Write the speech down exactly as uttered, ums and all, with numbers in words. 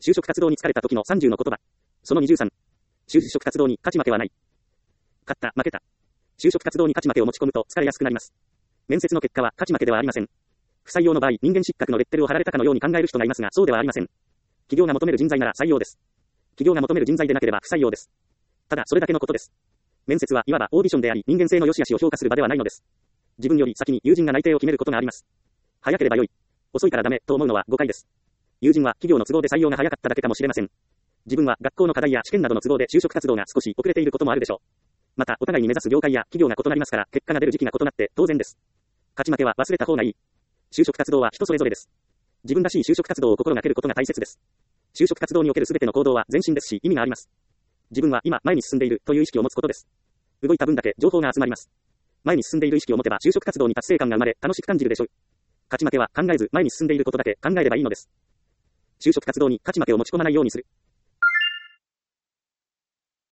就職活動に疲れた時のさんじゅうの言葉。そのにじゅうさん。就職活動に勝ち負けはない。勝った、負けた。就職活動に勝ち負けを持ち込むと疲れやすくなります。面接の結果は勝ち負けではありません。不採用の場合、人間失格のレッテルを貼られたかのように考える人がいますが、そうではありません。企業が求める人材なら採用です。企業が求める人材でなければ不採用です。ただ、それだけのことです。面接はいわばオーディションであり、人間性の良し悪しを評価する場ではないのです。自分より先に友人が内定を決めることがあります。早ければ良い。遅いからダメと思うのは誤解です。友人は企業の都合で採用が早かっただけかもしれません。自分は学校の課題や試験などの都合で就職活動が少し遅れていることもあるでしょう。また、お互いに目指す業界や企業が異なりますから、結果が出る時期が異なって当然です。勝ち負けは忘れた方がいい。就職活動は人それぞれです。自分らしい就職活動を心がけることが大切です。就職活動におけるすべての行動は前進ですし、意味があります。自分は今、前に進んでいるという意識を持つことです。動いた分だけ情報が集まります。前に進んでいる意識を持てば就職活動に達成感が生まれ、楽しく感じるでしょう。勝ち負けは考えず前に進んでいることだけ考えればいいのです。就職活動に勝ち負けを持ち込まないようにする。